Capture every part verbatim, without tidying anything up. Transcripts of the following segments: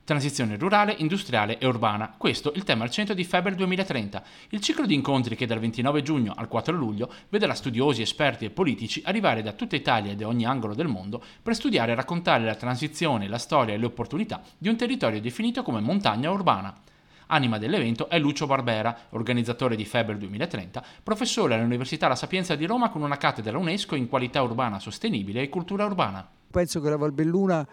Transizione rurale, industriale e urbana. Questo il tema al centro di Febel duemilatrenta, il ciclo di incontri che dal ventinove giugno al quattro luglio vedrà studiosi, esperti e politici arrivare da tutta Italia e da ogni angolo del mondo per studiare e raccontare la transizione, la storia e le opportunità di un territorio definito come montagna urbana. Anima dell'evento è Lucio Barbera, organizzatore di Febel duemilatrenta, professore all'Università La Sapienza di Roma con una cattedra UNESCO in qualità urbana sostenibile e cultura urbana. Penso che la Valbelluna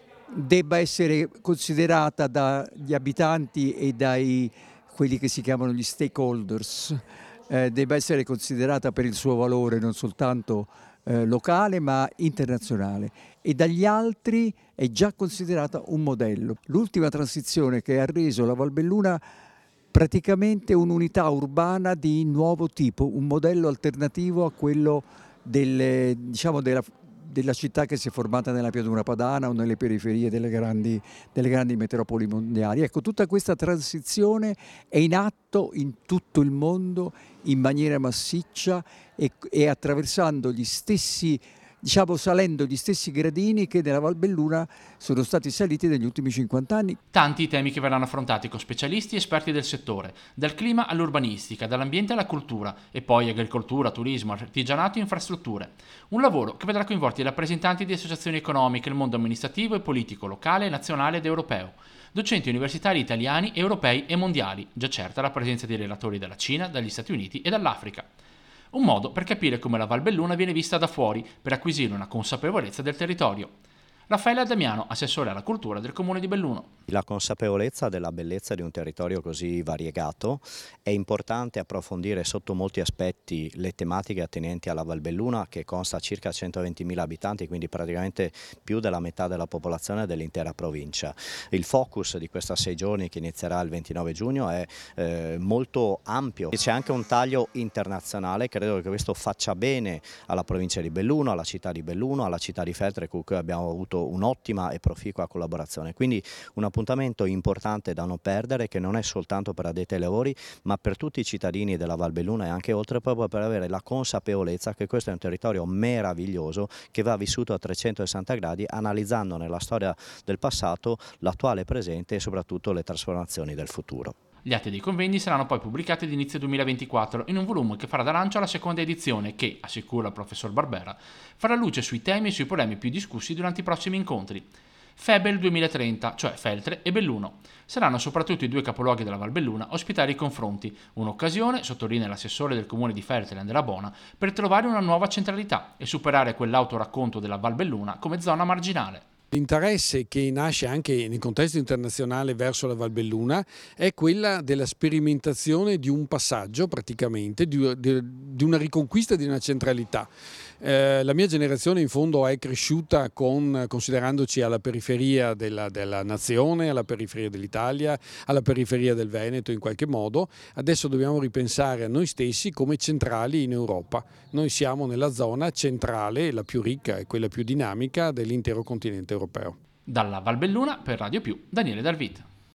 debba essere considerata dagli abitanti e dai quelli che si chiamano gli stakeholders, eh, debba essere considerata per il suo valore non soltanto eh, locale ma internazionale, e dagli altri è già considerata un modello. L'ultima transizione che ha reso la Valbelluna praticamente un'unità urbana di nuovo tipo, un modello alternativo a quello del, diciamo, della della città che si è formata nella pianura padana o nelle periferie delle grandi, delle grandi metropoli mondiali. Ecco, tutta questa transizione è in atto in tutto il mondo in maniera massiccia e, e attraversando gli stessi, diciamo salendo gli stessi gradini che nella Valbelluna sono stati saliti negli ultimi cinquanta anni. Tanti i temi che verranno affrontati con specialisti e esperti del settore, dal clima all'urbanistica, dall'ambiente alla cultura e poi agricoltura, turismo, artigianato e infrastrutture. Un lavoro che vedrà coinvolti i rappresentanti di associazioni economiche, il mondo amministrativo e politico locale, nazionale ed europeo, docenti universitari italiani, europei e mondiali, già certa la presenza di relatori dalla Cina, dagli Stati Uniti e dall'Africa. Un modo per capire come la Valbelluna viene vista da fuori, per acquisire una consapevolezza del territorio. Raffaele Damiano, assessore alla cultura del Comune di Belluno. La consapevolezza della bellezza di un territorio così variegato è importante approfondire sotto molti aspetti le tematiche attinenti alla Valbelluna, che consta circa centoventimila abitanti, quindi praticamente più della metà della popolazione dell'intera provincia. Il focus di questa sei giorni che inizierà il ventinove giugno è eh, molto ampio. C'è anche un taglio internazionale, credo che questo faccia bene alla provincia di Belluno, alla città di Belluno, alla città di Feltre, con cui abbiamo avuto un'ottima e proficua collaborazione. Quindi un appuntamento importante da non perdere, che non è soltanto per addetti ai lavori ma per tutti i cittadini della Valbelluna e anche oltre, proprio per avere la consapevolezza che questo è un territorio meraviglioso che va vissuto a trecentosessanta gradi, analizzandone la storia del passato, l'attuale presente e soprattutto le trasformazioni del futuro. Gli atti dei convegni saranno poi pubblicati ad inizio duemilaventiquattro in un volume che farà da lancio alla seconda edizione che, assicura il professor Barbera, farà luce sui temi e sui problemi più discussi durante i prossimi incontri. Febel duemilatrenta, cioè Feltre e Belluno. Saranno soprattutto i due capoluoghi della Valbelluna a ospitare i confronti, un'occasione, sottolinea l'assessore del comune di Feltre Andrea Bona, per trovare una nuova centralità e superare quell'autoracconto della Valbelluna come zona marginale. L'interesse che nasce anche nel contesto internazionale verso la Valbelluna è quella della sperimentazione di un passaggio, praticamente, di, di, di una riconquista di una centralità. Eh, la mia generazione in fondo è cresciuta con, considerandoci alla periferia della, della nazione, alla periferia dell'Italia, alla periferia del Veneto in qualche modo. Adesso dobbiamo ripensare a noi stessi come centrali in Europa. Noi siamo nella zona centrale, la più ricca e quella più dinamica dell'intero continente europeo. Dalla Valbelluna per Radio Più, Daniele Dalvit.